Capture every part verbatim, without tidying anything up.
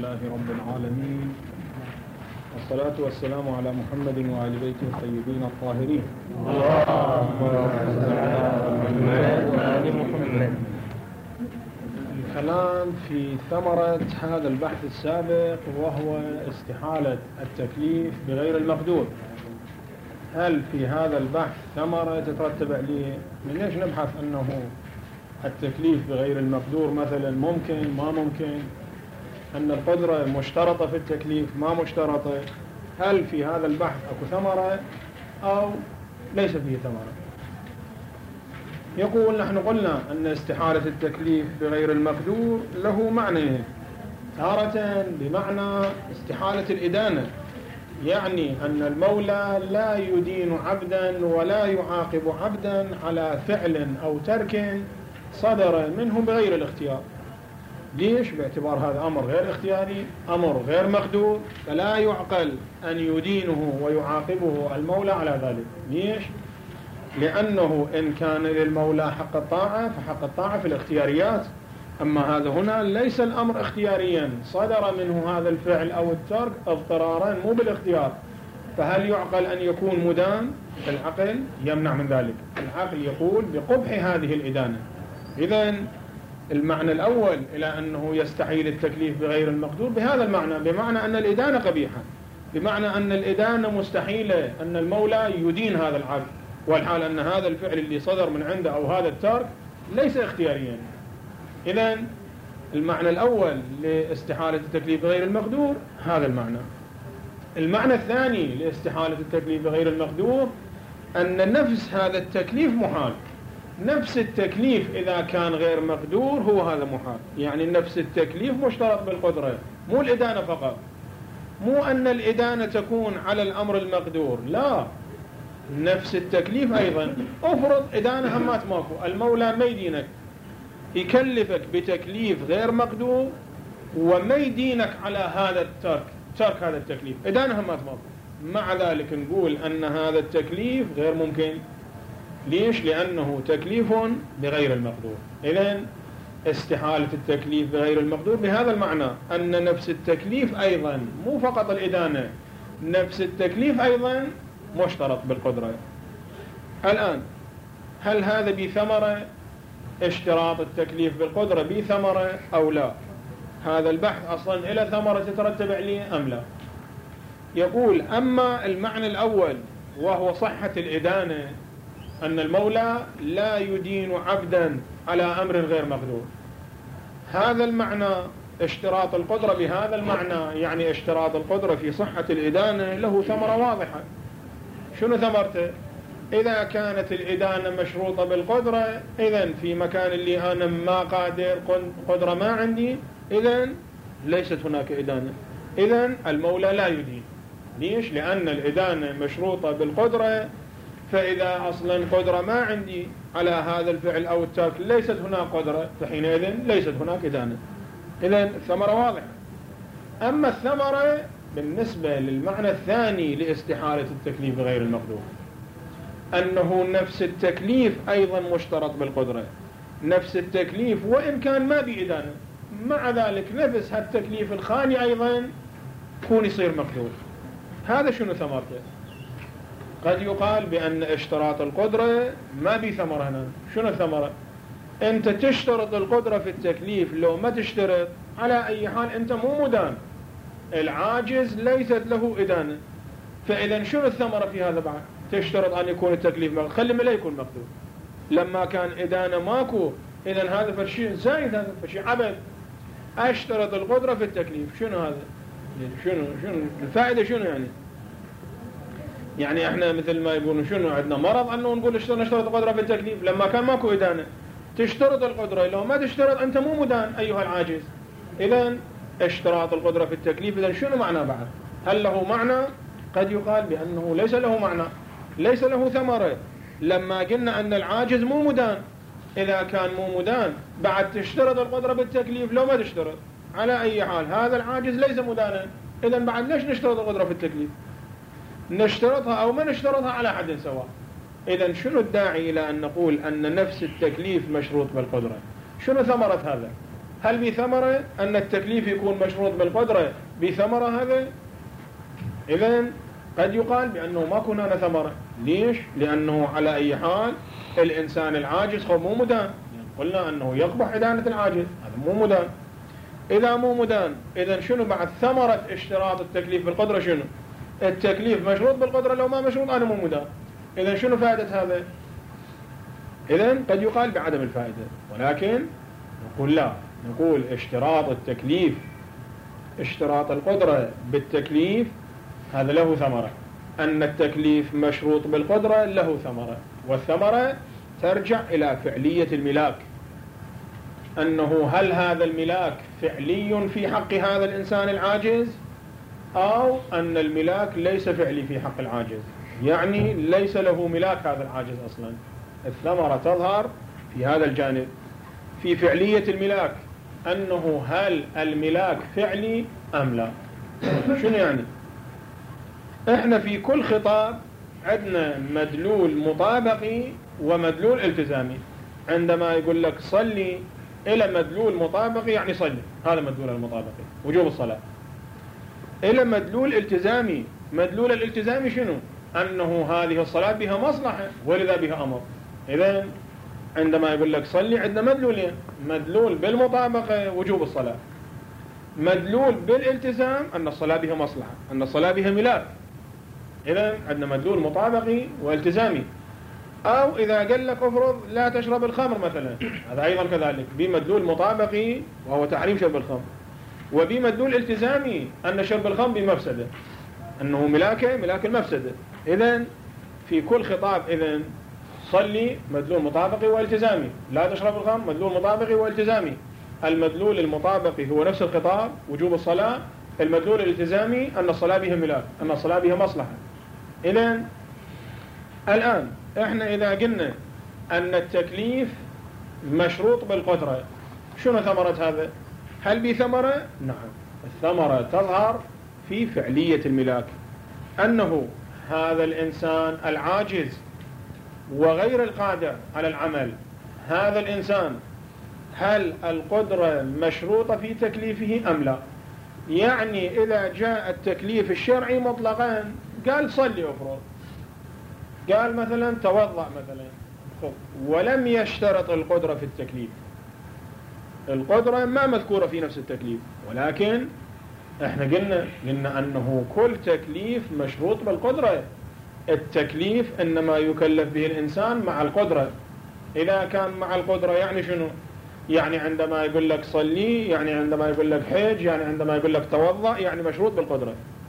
لله رب العالمين، والصلاة والسلام على محمد وآل بيته الطيبين الطاهرين. اللهم صل على محمد وآل محمد. الكلام في ثمرة هذا البحث السابق، وهو استحالة التكليف بغير المقدور. هل في هذا البحث ثمرة تترتب عليه؟ من ليش نبحث أنه التكليف بغير المقدور مثلا ممكن ما ممكن، أن القدرة مشترطة في التكليف ما مشترطة؟ هل في هذا البحث أكو ثمرة أو ليس فيه ثمرة؟ يقول نحن قلنا أن استحالة التكليف بغير المقدور له معنى، تارة بمعنى استحالة الإدانة، يعني أن المولى لا يدين عبدا ولا يعاقب عبدا على فعل أو ترك صدر منه بغير الاختيار. ليش؟ باعتبار هذا أمر غير اختياري، أمر غير مقدور، فلا يعقل أن يدينه ويعاقبه المولى على ذلك. ليش؟ لأنه إن كان للمولى حق الطاعة فحق الطاعة في الاختياريات، أما هذا هنا ليس الأمر اختياريا، صدر منه هذا الفعل أو الترك اضطرارا مو بالاختيار، فهل يعقل أن يكون مدان؟ العقل يمنع من ذلك، العقل يقول بقبح هذه الإدانة. إذن المعنى الأول إلى أنه يستحيل التكليف بغير المقدور بهذا المعنى، بمعنى أن الإدانة قبيحة، بمعنى أن الإدانة مستحيلة، أن المولى يدين هذا العبد، والحال أن هذا الفعل اللي صدر من عنده أو هذا الترك ليس اختياريا. إذن المعنى الأول لاستحالة التكليف بغير المقدور هذا المعنى. المعنى الثاني لاستحالة التكليف بغير المقدور أن نفس هذا التكليف محال. نفس التكليف إذا كان غير مقدور هو هذا محال، يعني نفس التكليف مشترط بالقدرة، مو الإدانة فقط، مو أن الإدانة تكون على الأمر المقدور، لا، نفس التكليف أيضا. أفرض إدانة همات ماكو، المولى ما يدينك، يكلفك بتكليف غير مقدور وما يدينك على هذا الترك، ترك هذا التكليف، إدانة همات ماكو، مع ذلك نقول أن هذا التكليف غير ممكن. ليش؟ لأنه تكليف بغير المقدور. إذن استحالة التكليف بغير المقدور بهذا المعنى، أن نفس التكليف أيضا مو فقط الإدانة، نفس التكليف أيضا مشترط بالقدرة. الآن هل هذا بثمرة؟ اشتراط التكليف بالقدرة بثمرة أو لا؟ هذا البحث أصلا إلى ثمرة تترتب عليه أم لا؟ يقول أما المعنى الأول وهو صحة الإدانة، أن المولى لا يدين عبدا على أمر غير مقدور، هذا المعنى اشتراط القدرة بهذا المعنى، يعني اشتراط القدرة في صحة الإدانة له ثمرة واضحة. شنو ثمرته؟ إذا كانت الإدانة مشروطة بالقدرة، إذن في مكان اللي أنا ما قادر، قدرة ما عندي، إذن ليست هناك إدانة، إذن المولى لا يدين. ليش؟ لأن الإدانة مشروطة بالقدرة، فإذا أصلا قدرة ما عندي على هذا الفعل أو الترك، ليست هناك قدرة، فحينئذ ليست هناك إدانة. إذن الثمرة واضحة. أما الثمرة بالنسبة للمعنى الثاني لاستحالة التكليف بغير المقدور، أنه نفس التكليف أيضا مشترط بالقدرة، نفس التكليف وإن كان ما بإدانة، مع ذلك نفس هالتكليف الخاني أيضا يكون يصير مقدور. هذا شنو ثمرته؟ قد يقال بأن اشتراط القدرة ما بي ثمرة هنا. شنو الثمرة؟ أنت تشترط القدرة في التكليف، لو ما تشترط على أي حال أنت مو مدان، العاجز ليست له إدانة، فإذا شنو الثمرة في هذا بعد؟ تشترط أن يكون التكليف مقدور، خلي ما لا يكون مقدور، لما كان إدانة ماكو، إذا هذا فشي زايد، هذا فشي عبد. أشترط القدرة في التكليف، شنو هذا؟ شنو شنو الفائدة؟ شنو يعني؟ يعني احنا مثل ما يقولون شنو عندنا مرض انه نقول نشترط القدرة في التكليف، لما كان ماكو إدانة تشترط القدرة، لو ما تشترط انت مو مدان ايها العاجز. اذا اشتراط القدرة في التكليف، اذا شنو معنى بعد؟ هل له معنى؟ قد يقال بأنه ليس له معنى، ليس له ثمرة. لما قلنا أن العاجز مو مدان، إذا كان مو مدان بعد تشترط القدرة بالتكليف، لو ما تشترط على أي حال هذا العاجز ليس مدانا، إذا بعد ليش نشترط القدرة في التكليف؟ نشترطها أو ما نشترطها على حد سواء. إذا شنو الداعي إلى أن نقول أن نفس التكليف مشروط بالقدرة؟ شنو ثمرة هذا؟ هل بثمرة أن التكليف يكون مشروط بالقدرة بثمرة هذا؟ إذن قد يقال بأنه ما كنا هنا ثمرة. ليش؟ لأنه على أي حال الإنسان العاجز هو مو مدان، يعني قلنا أنه يقبح إدانة العاجز، هذا مو مدان. إذا مو مدان إذن شنو بعد ثمرة اشتراط التكليف بالقدرة؟ شنو؟ التكليف مشروط بالقدرة، لو ما مشروط أنا مو مدان. إذن شنو فائدة هذا؟ إذن قد يقال بعدم الفائدة، ولكن نقول لا، نقول اشتراط التكليف، اشتراط القدرة بالتكليف هذا له ثمرة، أن التكليف مشروط بالقدرة له ثمرة، والثمرة ترجع إلى فعلية الملاك، أنه هل هذا الملاك فعلي في حق هذا الإنسان العاجز، أو أن الملاك ليس فعلي في حق العاجز، يعني ليس له ملاك هذا العاجز أصلا. الثمرة تظهر في هذا الجانب، في فعلية الملاك، أنه هل الملاك فعلي أم لا. شنو يعني؟ إحنا في كل خطاب عندنا مدلول مطابقي ومدلول التزامي. عندما يقول لك صلي إلى مدلول مطابقي يعني صلي، هذا مدلول المطابقي وجوب الصلاة. إلى مدلول التزامي، مدلول الالتزامي شنو؟ أنه هذه الصلاة بها مصلحة ولذا بها أمر. إذن عندما يقول لك صلي عندنا مدلولين، مدلول بالمطابقة وجوب الصلاة، مدلول بالالتزام أن الصلاة بها مصلحة، أن الصلاة بها ملاك. إذن عندنا مدلول مطابقي والتزامي. أو إذا قال لك افرض لا تشرب الخمر مثلا، هذا أيضا كذلك بمدلول مطابقي وهو تحريم شرب الخمر، وبمدلول التزامي أن شرب الخمر بمفسدة، أنه ملاك ملاك المفسدة. إذن في كل خطاب إذن صلي مدلول مطابقي والتزامي، لا تشرب الخمر مدلول مطابقي والتزامي. المدلول المطابقي هو نفس الخطاب وجوب الصلاة، المدلول الالتزامي أن الصلاة بها ملاك، أن الصلاة بها مصلحة. إذن الآن إحنا إذا قلنا أن التكليف مشروط بالقدرة، شنو ثمرة هذا؟ هل بثمرة؟ نعم، الثمرة تظهر في فعلية الملاك، أنه هذا الإنسان العاجز وغير القادر على العمل، هذا الإنسان هل القدرة مشروطة في تكليفه أم لا؟ يعني إذا جاء التكليف الشرعي مطلقا قال صلي أفرض، قال مثلا توضأ مثلا، ولم يشترط القدرة في التكليف، القدرة ما مذكورة في نفس التكليف، ولكن احنا قلنا قلنا أنه كل تكليف مشروط بالقدرة. التكليف إنما يكلف به الإنسان مع القدرة. إذا كان مع القدرة يعني شنو؟ يعني عندما يقول لك صلي، يعني عندما يقول لك حج، يعني عندما يقول لك توضأ، يعني مشروط بالقدرة.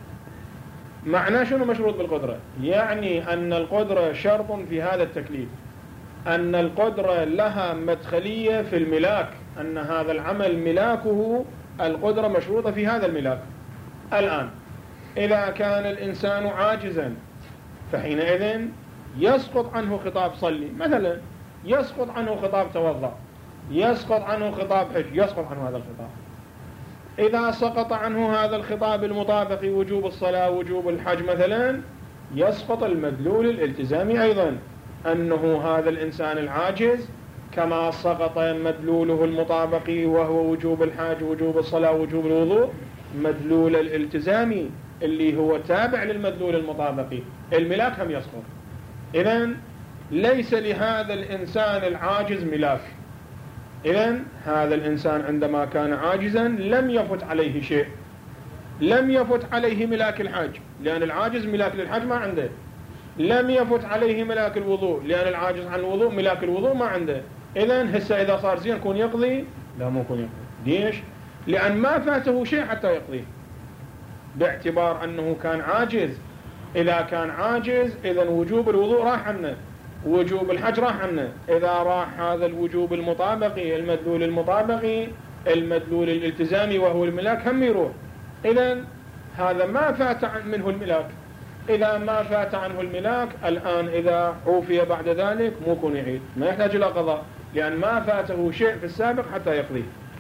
معناه شنو مشروط بالقدرة؟ يعني أن القدرة شرط في هذا التكليف، أن القدرة لها مدخلية في الملاك، أن هذا العمل ملاكه، القدرة مشروطة في هذا الملاك. الآن إذا كان الإنسان عاجزا فحينئذ يسقط عنه خطاب صلي مثلا، يسقط عنه خطاب توضأ، يسقط عنه خطاب حج، يسقط عنه هذا الخطاب. إذا سقط عنه هذا الخطاب المطابق وجوب الصلاة وجوب الحج مثلا، يسقط المدلول الالتزامي أيضا، أنه هذا الإنسان العاجز كما سقط مدلوله المطابقي وهو وجوب الحج وجوب الصلاة وجوب الوضوء، مدلول الالتزامي اللي هو تابع للمدلول المطابقي الملاك هم يسقط. إذن ليس لهذا الإنسان العاجز ملاك. إذن هذا الإنسان عندما كان عاجزا لم يفت عليه شيء، لم يفت عليه ملاك الحج لأن العاجز ملاك للحج ما عنده، لم يفت عليه ملاك الوضوء لأن العاجز عن الوضوء ملاك الوضوء ما عنده. إذن هسه إذا صار زين يكون يقضي؟ لا مو يكون يقضي. ليش؟ لأن ما فاته شيء حتى يقضيه، باعتبار أنه كان عاجز. إذا كان عاجز إذن وجوب الوضوء راح عنه، وجوب الحج راح عنه. إذا راح هذا الوجوب المطابقي المدلول المطابقي المدلول الالتزامي وهو الملاك هم يروح. إذن هذا ما فات منه الملاك. إذا ما فات عنه الملاك الآن إذا عوفي بعد ذلك مو يكون يعيد، ما يحتاج إلى قضاء، لأن ما فاته شيء في السابق حتى يقضيه.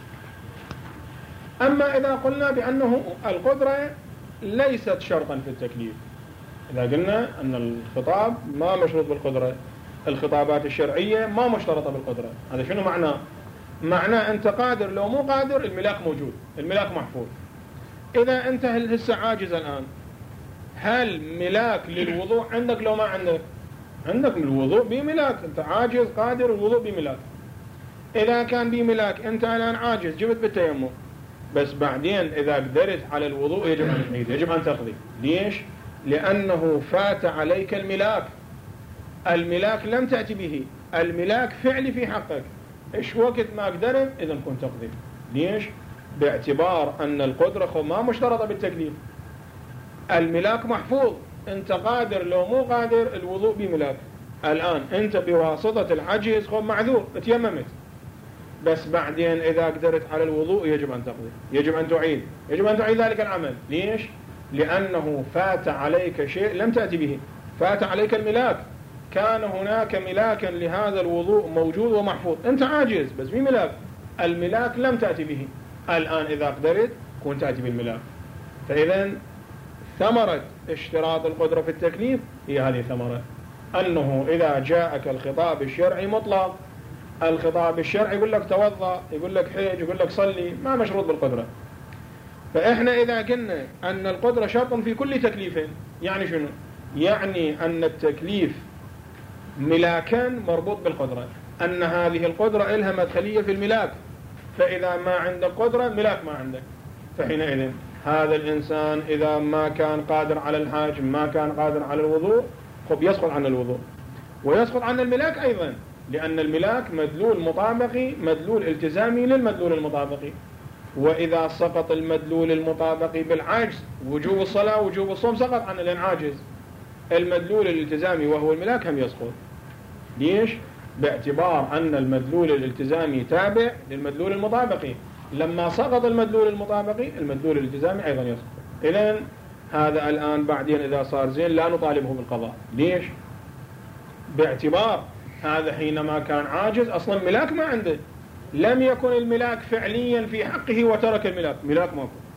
أما إذا قلنا بأنه القدرة ليست شرطا في التكليف، إذا قلنا أن الخطاب ما مشروط بالقدرة، الخطابات الشرعية ما مشترطة بالقدرة، هذا شنو معناه؟ معناه أنت قادر لو مو قادر الملاك موجود، الملاك محفوظ. إذا أنت هسه عاجز الآن، هل ملاك للوضوء عندك لو ما عندك؟ عندك من الوضوء بملاك، أنت عاجز قادر الوضوء بملاك. إذا كان بملاك أنت الآن عاجز جبت بالتيمم، بس بعدين إذا قدرت على الوضوء يجب أن تعيد، يجب أن تقضي. ليش؟ لأنه فات عليك الملاك. الملاك لم تأتي به، الملاك فعلي في حقك. إيش وقت ما قدرت إذا كنت تقضي. ليش؟ باعتبار أن القدرة ما مشترطة بالتكليف. الملاك محفوظ، أنت قادر لو مو قادر الوضوء بملاك. الآن أنت بواسطة العجز خب معذور، تيممت، بس بعدين إذا قدرت على الوضوء يجب أن تقضي، يجب أن تعيد، يجب أن تعيد ذلك العمل. ليش؟ لأنه فات عليك شيء لم تأتي به، فات عليك الملاك. كان هناك ملاكا لهذا الوضوء موجود ومحفوظ، أنت عاجز بس بملاك، الملاك لم تأتي به. الآن إذا قدرت كنت تأتي بالملاك. فإذا ثمرة اشتراط القدرة في التكليف هي هذه ثمرة، أنه إذا جاءك الخطاب الشرعي مطلق، الخطاب الشرعي يقول لك توضأ، يقول لك حج، يقول لك صلي، ما مشروط بالقدرة. فإحنا إذا قلنا أن القدرة شرط في كل تكليف، يعني شنو؟ يعني أن التكليف ملاكا مربوط بالقدرة، أن هذه القدرة إلها مدخلية في الملاك. فإذا ما عندك قدرة ملاك ما عندك، فحينئذ هذا الإنسان إذا ما كان قادر على الحاج، ما كان قادر على الوضوء، خب يسقط عن الوضوء ويسقط عن الملاك أيضا، لأن الملاك مدلول مطابقي، مدلول التزامي للمدلول المطابقي. وإذا سقط المدلول المطابقي بالعجز، وجوب الصلاة وجوب الصوم سقط عن العاجز، المدلول الالتزامي وهو الملاك هم يسقط. ليش؟ باعتبار أن المدلول الالتزامي تابع للمدلول المطابقي، لما سقط المدلول المطابقي المدلول الالتزامي أيضا يسقط. إذن هذا الآن بعدين إذا صار زين لا نطالبه بالقضاء. ليش؟ باعتبار هذا حينما كان عاجز أصلا ملاك ما عنده، لم يكن الملاك فعليا في حقه وترك الملاك، ملاك ما يكون.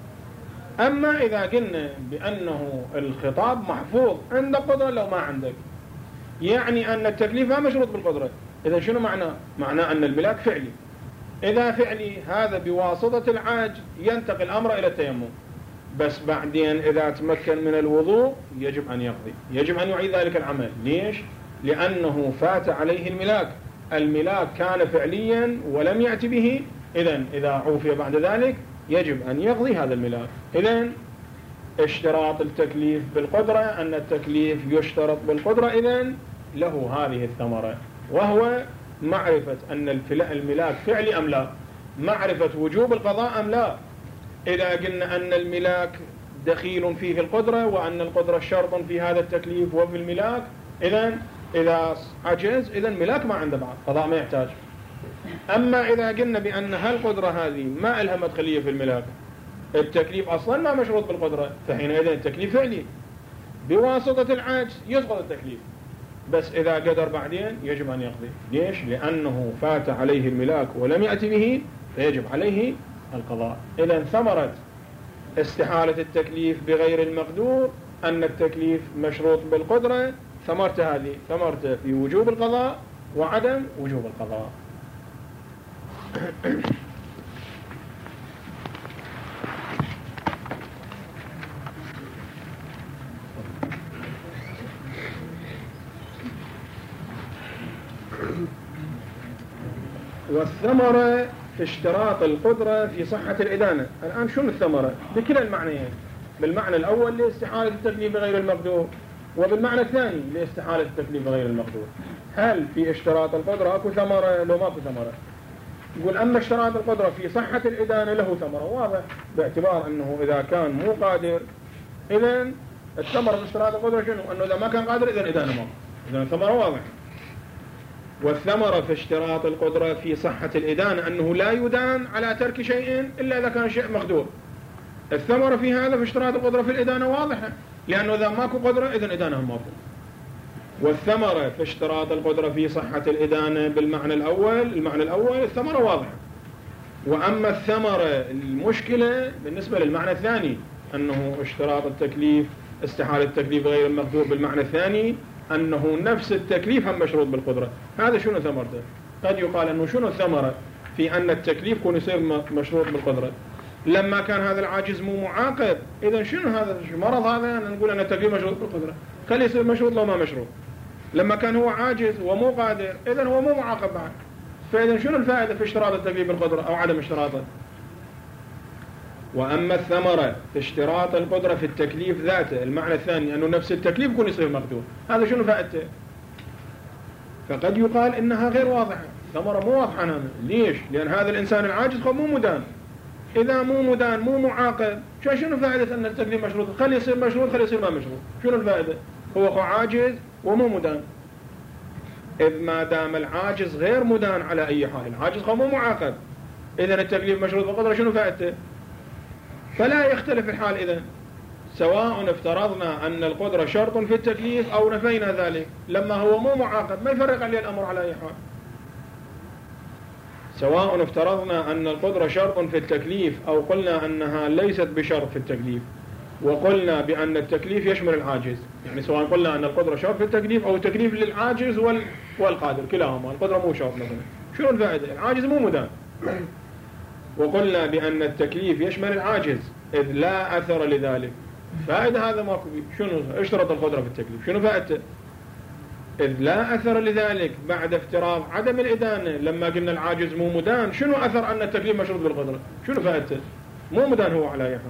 أما إذا قلنا بأنه الخطاب محفوظ، عندك قدرة لو ما عندك، يعني أن التكليف ما مشروط بالقدرة. إذا شنو معناه؟ معناه أن الملاك فعلي. إذا فعلي هذا بواسطة العاج ينتقل الأمر إلى التيمم، بس بعدين إذا تمكن من الوضوء يجب أن يقضي، يجب أن يعيد ذلك العمل. ليش؟ لأنه فات عليه الملاك، الملاك كان فعليا ولم يأتي به. إذن إذا عوفي بعد ذلك يجب أن يقضي هذا الملاك. إذن اشتراط التكليف بالقدرة، أن التكليف يشترط بالقدرة، إذن له هذه الثمرة، وهو معرفة أن الملاك فعلي أم لا، معرفة وجوب القضاء أم لا. إذا قلنا أن الملاك دخيل فيه القدرة، وأن القدرة شرط في هذا التكليف وفي الملاك، إذن إذا عجز إذن ملاك ما عنده بعد قضاء ما يحتاج. أما إذا قلنا بأن هالقدرة هذه ما لها مدخلية في الملاك، التكليف أصلا ما مشروط بالقدرة، فحينئذ التكليف فعلي، بواسطة العجز يسقط التكليف، بس إذا قدر بعدين يجب أن يقضي. ليش؟ لأنه فات عليه الملاك ولم يأتي به، فيجب عليه القضاء. إذن ثمرة استحالة التكليف بغير المقدور أن التكليف مشروط بالقدرة، ثمرته هذه ثمرته في وجوب القضاء وعدم وجوب القضاء. والثمرة في اشتراط القدرة في صحة الإدانة. الآن شنو الثمرة؟ بكلا المعنيين، بالمعنى الأول لاستحالة التكليف بغير المقدور، وبالمعنى الثاني لاستحالة التكليف بغير المقدور. هل في اشتراط القدرة أكو ثمرة لو ماكو ثمرة؟ يقول أما اشتراط القدرة في صحة الإدانة له ثمرة، واضح، باعتبار أنه إذا كان مو قادر، إذن الثمرة في اشتراط القدرة شنو؟ أنه إذا ما كان قادر إذن إدانة ماكو، إذن الثمرة واضح. والثمرة في اشتراط القدرة في صحة الإدانة أنه لا يدان على ترك شيء إلا إذا كان شيء مقدور. الثمرة في هذا في اشتراط القدرة في الإدانة واضحة، لأنه إذا ماكو قدرة إذن إدانة هم ماكو. والثمرة في اشتراط القدرة في صحة الإدانة بالمعنى الأول، المعنى الأول الثمرة واضحة. وأما الثمرة المشكلة بالنسبة للمعنى الثاني، أنه اشتراط التكليف استحالة التكليف غير المقدور بالمعنى الثاني، أنه نفس التكليف هم مشروط بالقدرة. هذا شنو ثمرته؟ قد يقال أنه شنو الثمرة؟ في أن التكليف يكون يصير مشروط بالقدرة. لما كان هذا العاجز مو معاقب، إذا شنو هذا المرض هذا نقول أن التكليف مشروط بالقدرة، خليه يصير مشروط لو ما مشروط. لما كان هو عاجز ومو قادر، إذا هو مو معاقب بعد. فإذا شنو الفائدة في اشتراط التكليف بالقدرة أو عدم اشتراطه؟ وأما الثمرة في اشتراط القدرة في التكليف ذاته، المعنى الثاني أنه نفس التكليف يكون يصير مقدور، هذا شنو فائدته؟ فقد يقال إنها غير واضحة، ثمرة مو واضحة هنا. ليش؟ لأن هذا الإنسان العاجز هو مو مدان. إذا مو مدان مو معاقب، شنو فائدة أن التكليف مشروط؟ خلي يصير مشروط، خلي يصير ما مشروط، شنو الفائدة؟ هو هو عاجز ومو مدان. إذ ما دام العاجز غير مدان على أي حال، العاجز هو مو معاقب، إذن التكليف مشروط بالقدرة شنو فائدته؟ فلا يختلف الحال. إذن سواء افترضنا أن القدرة شرط في التكليف أو نفينا ذلك، لما هو مو معاقب ما يفرق عليه الأمر على أي حال. سواء افترضنا أن القدرة شرط في التكليف أو قلنا أنها ليست بشرط في التكليف، وقلنا بأن التكليف يشمل العاجز، يعني سواء قلنا أن القدرة شرط في التكليف أو التكليف للعاجز والقادر كلاهما، القدرة مو شرط مثلا، شنو الفائدة؟ العاجز مو مدان. وقلنا بأن التكليف يشمل العاجز إذ لا أثر لذلك، فائدة هذا ماكو بيه. شنو اشترط القدرة في التكليف؟ شنو فائدته؟ إذ لا أثر لذلك بعد افتراض عدم الإدانة. لما قلنا العاجز مو مدان، شنو أثر أن التكليف مشروط بالقدرة؟ شنو فائدته؟ مو مدان هو على أي حال.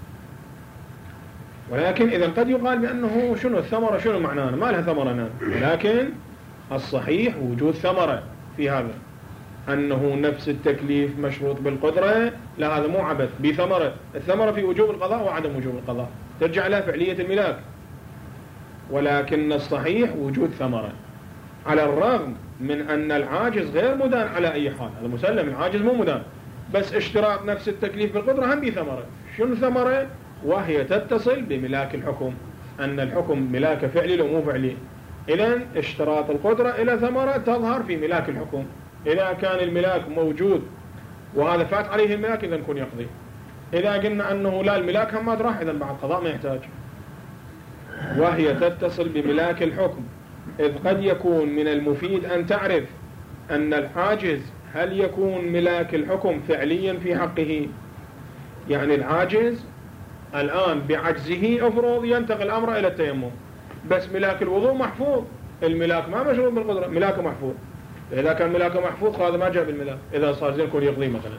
ولكن إذا قد يقال بأنه شنو الثمرة، شنو معناه؟ ما لها ثمرة نان، ولكن الصحيح وجود ثمرة في هذا، أنه نفس التكليف مشروط بالقدرة، لا هذا مو عبث بثمرة. الثمرة في وجوب القضاء وعدم وجوب القضاء، ترجع لها فعلية الملاك. ولكن الصحيح وجود ثمرة، على الرغم من أن العاجز غير مدان على أي حال، هذا مسلم، العاجز مو مدان، بس اشتراط نفس التكليف بالقدرة هم بثمرة. شنو ثمرة؟ وهي تتصل بملاك الحكم، أن الحكم ملاك فعلي لو مو فعلي. إذن اشتراط القدرة إلى ثمرة تظهر في ملاك الحكم. إذا كان الملاك موجود وهذا فات عليه الملاك، إذن يكون يقضي. إذا قلنا أنه لا الملاك هم ما راح، إذن بعد قضاء ما يحتاج. وهي تتصل بملاك الحكم، إذ قد يكون من المفيد أن تعرف أن العاجز هل يكون ملاك الحكم فعليا في حقه. يعني العاجز الآن بعجزه أفرض ينتقل الأمر إلى التيمم، بس ملاك الوضوء محفوظ، الملاك ما مشروط بالقدرة، ملاكه محفوظ. إذا كان ملاكه محفوظ هذا ما جاء بالملاك، إذا صار زين يكون يقضي مثلا.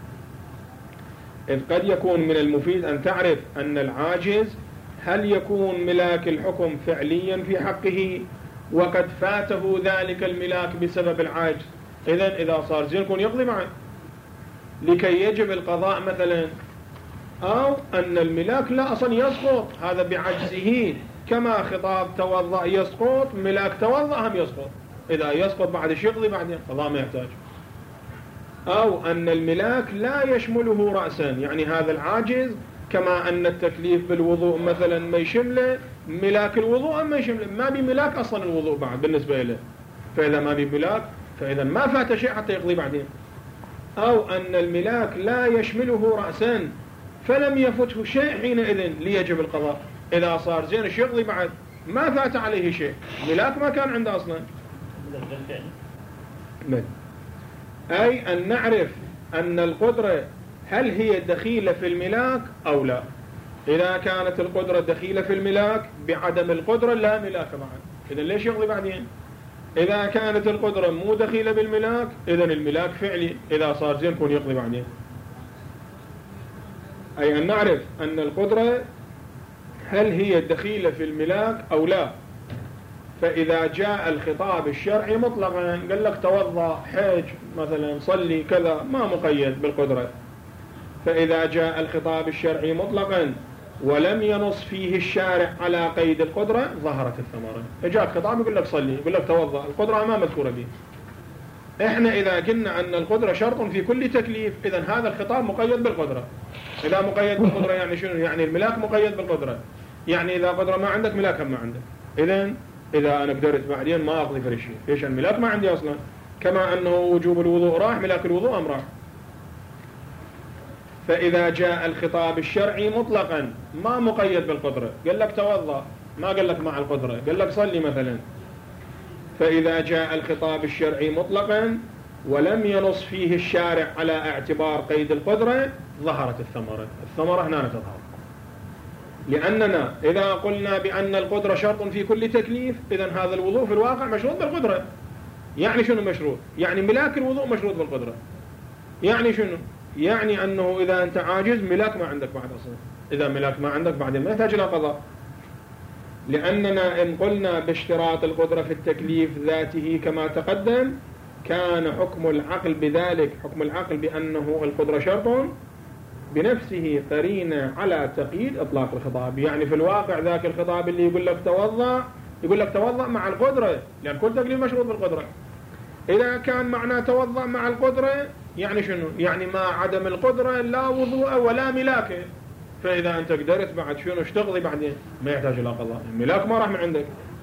إذ قد يكون من المفيد أن تعرف أن العاجز هل يكون ملاك الحكم فعليا في حقه وقد فاته ذلك الملاك بسبب العجز. إذن إذا صار زين يكون يقضي معه لكي يجب القضاء مثلا، أو أن الملاك لا أصلا يسقط، هذا بعجزه، كما خطاب توضأ يسقط، ملاك توضأ هم يسقط، إذا يسقط بعد ايش يقضي بعدين؟ قضاء ما يحتاج. أو أن الملاك لا يشمله رأسا، يعني هذا العاجز كما أن التكليف بالوضوء مثلا ما يشمله، ملاك الوضوء ما يشمله، ما بملاك أصلا الوضوء بعد بالنسبة له، فإذا ما بملاك فإذا ما فات شيء حتى يقضي بعدين. أو أن الملاك لا يشمله رأسا فلم يفته شيء حينئذ ليجب القضاء، إذا صار زين ايش يقضي بعد؟ ما فات عليه شيء، ملاك ما كان عنده أصلا. أي أن نعرف أن القدرة هل هي دخيلة في الملاك أو لا. إذا كانت القدرة دخيلة في الملاك بعدم القدرة لا ملاك معا، إذن ليش يقضي بعدين؟ إذا كانت القدرة مو دخيلة بالملاك إذن الملاك فعلي، إذا صار زين يكون يقضي بعدين. أي أن نعرف أن القدرة هل هي دخيلة في الملاك أو لا. فإذا جاء الخطاب الشرعي مطلقا، قال لك توضأ، حج مثلا، صلي كذا، ما مقيد بالقدرة. فإذا جاء الخطاب الشرعي مطلقا ولم ينص فيه الشارع على قيد القدرة ظهرت الثمرة. جاء خطاب يقول لك صلي، يقول لك توضأ، القدرة ما مذكورة به. إحنا إذا قلنا أن القدرة شرط في كل تكليف، إذن هذا الخطاب مقيد بالقدرة. إذا مقيد بالقدرة يعني شنو؟ يعني الملاك مقيد بالقدرة، يعني إذا قدرة ما عندك ملاك ما عندك. إذن إذا أنا قدرت بعدين ما أقضي فرق شيء، ليش؟ الملاك ما عندي أصلا، كما أنه وجوب الوضوء راح، ملاك الوضوء أم راح. فإذا جاء الخطاب الشرعي مطلقا ما مقيد بالقدرة، قال لك توضأ، ما قال لك مع القدرة، قال لك صلي مثلا. فإذا جاء الخطاب الشرعي مطلقا ولم ينص فيه الشارع على اعتبار قيد القدرة ظهرت الثمرة. الثمرة هنا تظهر، لأننا إذا قلنا بأن القدرة شرط في كل تكليف، إذن هذا الوضوء في الواقع مشروط بالقدرة. يعني شنو مشروط؟ يعني ملاك الوضوء مشروط بالقدرة. يعني شنو؟ يعني أنه إذا أنت عاجز ملاك ما عندك بعد أصلا، إذا ملاك ما عندك بعدين ما يحتاج إلى قضاء. لأننا إن قلنا باشتراط القدرة في التكليف ذاته كما تقدم، كان حكم العقل بذلك، حكم العقل بأنه القدرة شرط بنفسه قرينة على تقييد إطلاق الخطاب. يعني في الواقع ذاك الخطاب اللي يقول لك توضأ، يقول لك توضأ مع القدرة، لأن كل تكليف مشروط بالقدرة. إذا كان معناه توضأ مع القدرة يعني شنو؟ يعني ما عدم القدرة لا وضوء ولا ملاكه. فإذا أنت قدرت بعد شنو اشتغضي بعدين ما يحتاج إلى قضاء، الملاك ما راح من عندك.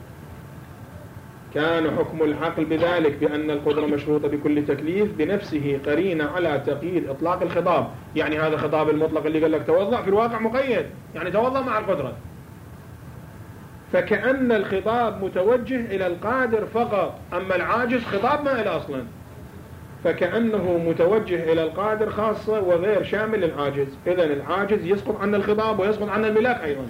كان حكم العقل بذلك بأن القدرة مشروطة بكل تكليف بنفسه قرينة على تقييد إطلاق الخطاب. يعني هذا خطاب المطلق اللي قال لك توضأ في الواقع مقيد، يعني توضأ مع القدرة. فكأن الخطاب متوجه إلى القادر فقط، أما العاجز خطاب ما إلى أصلا، فكأنه متوجه إلى القادر خاصة وغير شامل للعاجز. إذن العاجز يسقط عن الخطاب ويسقط عن الملاك أيضا.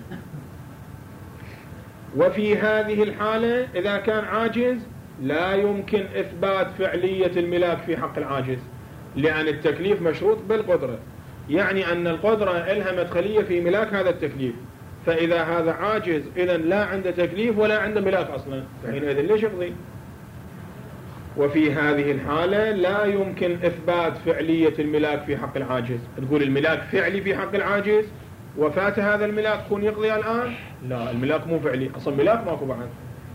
وفي هذه الحالة إذا كان عاجز لا يمكن إثبات فعلية الملاك في حق العاجز، لأن التكليف مشروط بالقدرة. يعني أن القدرة إلها مدخلية في ملاك هذا التكليف، فإذا هذا عاجز إذن لا عنده تكليف ولا عنده ملاك أصلا، فحينئذ ليش يقضي؟ وفي هذه الحالة لا يمكن إثبات فعلية الملاك في حق العاجز. تقول الملاك فعلي في حق العاجز وفات هذا الملاك كون يقضي الآن؟ لا، الملاك مو فعلي أصلا، ملاك ماكو بعد.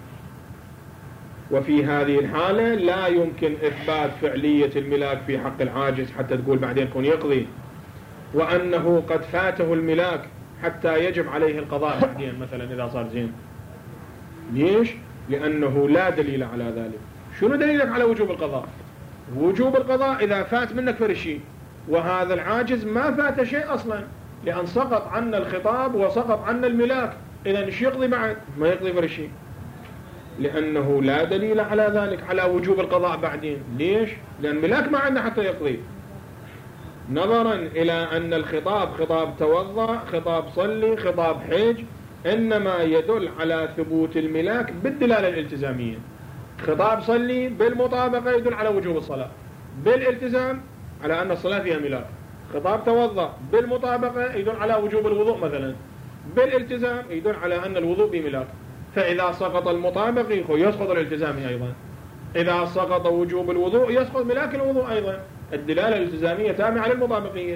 وفي هذه الحالة لا يمكن إثبات فعلية الملاك في حق العاجز حتى تقول بعدين كون يقضي، وأنه قد فاته الملاك حتى يجب عليه القضاء بعدين مثلا إذا صار زين. ليش؟ لأنه لا دليل على ذلك. شنو دليلك على وجوب القضاء؟ وجوب القضاء إذا فات منك فرشي، وهذا العاجز ما فات شيء أصلا، لأن سقط عنا الخطاب وسقط عنا الملاك. إذن ايش يقضي بعد؟ ما يقضي فرشي، لأنه لا دليل على ذلك على وجوب القضاء بعدين. ليش؟ لأن الملاك ما عنده حتى يقضي، نظرا إلى أن الخطاب خطاب توضأ، خطاب صلي، خطاب حج، إنما يدل على ثبوت الملاك بالدلالة الالتزامية. خطاب صلي بالمطابقة يدل على وجوب الصلاة، بالالتزام على أن الصلاة فيها ملاك. خطاب توضأ بالمطابقة يدل على وجوب الوضوء مثلا، بالالتزام يدل على أن الوضوء بملاك. فإذا سقط المطابق يسقط الالتزام أيضا، إذا سقط وجوب الوضوء يسقط ملاك الوضوء أيضا. الدلالة الالتزامية تابعة للمطابقية.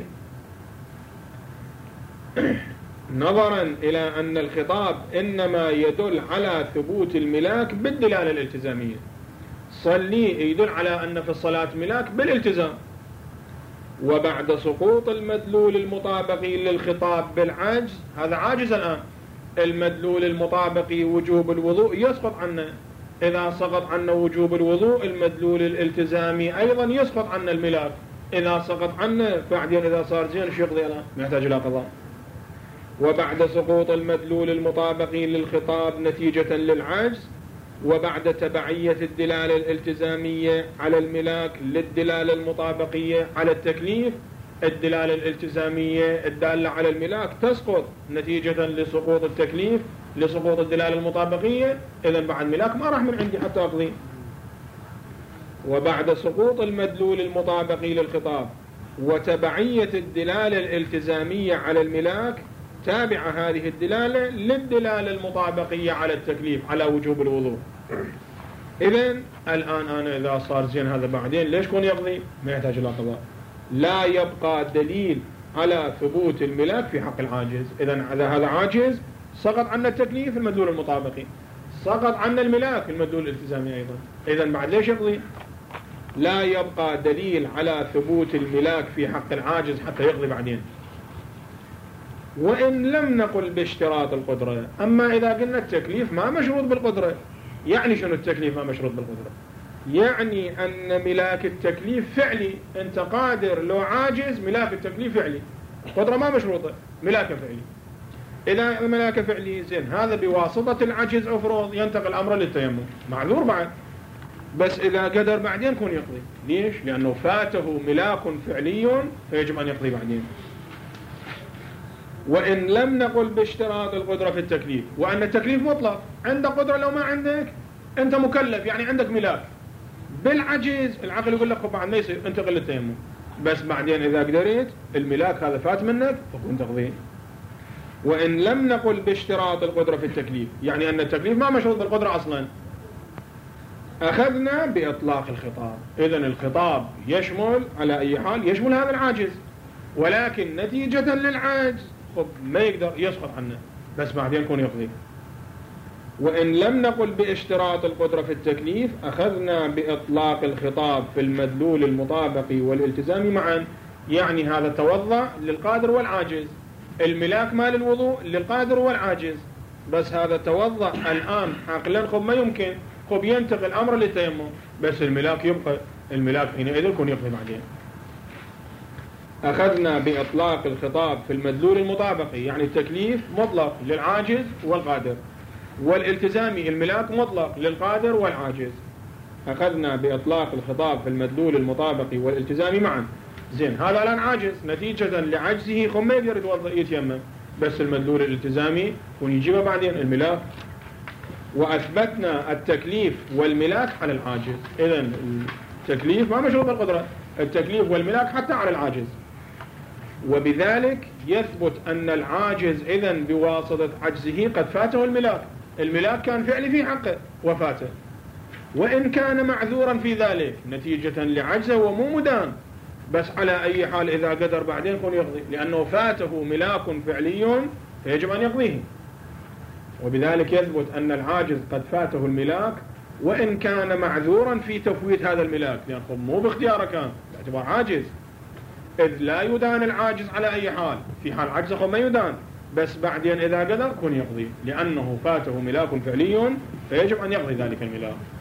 نظرا إلى أن الخطاب إنما يدل على ثبوت الملاك بالدلالة الالتزامية. صلي يدل على أن في الصلاة ملاك بالالتزام. وبعد سقوط المدلول المطابقي للخطاب بالعجز، هذا عاجز الآن، المدلول المطابقي وجوب الوضوء يسقط عنه. إذا سقط عنا وجوب الوضوء المدلول الالتزامي أيضا يسقط عنا الملاك. إذا سقط عنا بعدين إذا صار زين شو يقضي الآن؟ ما يحتاج إلى قضاء. وبعد سقوط المدلول المطابقي للخطاب نتيجة للعجز، وبعد تبعية الدلالة الالتزامية على الملاك للدلالة المطابقية على التكليف، الدلالة الالتزامية الدالة على الملاك تسقط نتيجة لسقوط التكليف لسقوط الدلالة المطابقية. إذن بعد ملاك ما راح من عندي حتى أقضي. وبعد سقوط المدلول المطابقي للخطاب وتبعية الدلالة الالتزامية على الملاك، تابع هذه الدلالة للدلالة المطابقية على التكليف على وجوب الوضوء. إذن الآن أنا إذا صار زين هذا بعدين ليش كون يقضي؟ ما يحتاج إلى قضاء. لا يبقى دليل على ثبوت الملاك في حق العاجز. إذن هذا عاجز سقط عنا التكليف المدلول المطابقي، سقط عنا الملاك المدلول الالتزامي أيضا. إذن بعد ليش يقضي؟ لا يبقى دليل على ثبوت الملاك في حق العاجز حتى يقضي بعدين. وإن لم نقل باشتراط القدرة. أما إذا قلنا التكليف ما مشروط بالقدرة، يعني شنو التكليف ما مشروط بالقدرة؟ يعني أن ملاك التكليف فعلي، أنت قادر لو عاجز ملاك التكليف فعلي، القدرة ما مشروطة، ملاك فعلي. إذا ملاك فعلي زين، هذا بواسطة العجز أفرض ينتقل الأمر للتيمم، معذور بعد. بس إذا قدر بعدين يكون يقضي. ليش؟ لأنه فاته ملاك فعلي فيجب أن يقضي بعدين. وإن لم نقل باشتراط القدرة في التكليف، وأن التكليف مطلق، عندك قدرة لو ما عندك أنت مكلف، يعني عندك ملاك. بالعجز العقل يقول لك بعد ما يصير انتقل للتيمم، بس بعدين إذا قدرت الملاك هذا فات منك تكون تقضيه. وإن لم نقل باشتراط القدرة في التكليف، يعني أن التكليف ما مشروط بالقدرة أصلا، أخذنا بإطلاق الخطاب. إذن الخطاب يشمل على أي حال يشمل هذا العاجز، ولكن نتيجة للعاجز ما يقدر يسقط عنه، بس بعدين يكون يقضي. وإن لم نقل باشتراط القدرة في التكليف أخذنا بإطلاق الخطاب في المدلول المطابق والالتزام معا، يعني هذا توضأ للقادر والعاجز، الملاك مال الوضوء للقادر والعاجز، بس هذا توضأ الآن عقلا خب ما يمكن، خب ينتقل الأمر للتيمم، بس الملاك يبقى، الملاك حينئذ يكون يقضي بعدين. أخذنا بإطلاق الخطاب في المدلول المطابق، يعني التكليف مطلق للعاجز والقادر، والالتزامي الملاك مطلق للقادر والعاجز. أخذنا بإطلاق الخطاب في المدلول المطابق والالتزامي معا. زين، هذا الآن عاجز، نتيجة لعجزه خم ما يقدر يتوضأ يتيمم، بس المدلول الالتزامي يكون يجيبه بعدين الملاك. وأثبتنا التكليف والملاك على العاجز. إذن التكليف ما مشروط بالقدرة، التكليف والملاك حتى على العاجز. وبذلك يثبت أن العاجز إذن بواسطة عجزه قد فاته الملاك، الملاك كان فعلي في حقه وفاته، وإن كان معذورا في ذلك نتيجة لعجزه ومو مدان، بس على أي حال إذا قدر بعدين يكون يقضي، لأنه فاته ملاك فعلي فيجب أن يقضيه. وبذلك يثبت أن العاجز قد فاته الملاك وإن كان معذورا في تفويت هذا الملاك، لأنه مو باختياره، كان باعتبار عاجز، إذ لا يدان العاجز على أي حال، في حال عجزه ما يدان، بس بعدين إذا قدر يكون يقضي، لأنه فاته ملاك فعلي فيجب أن يقضي ذلك الملاك.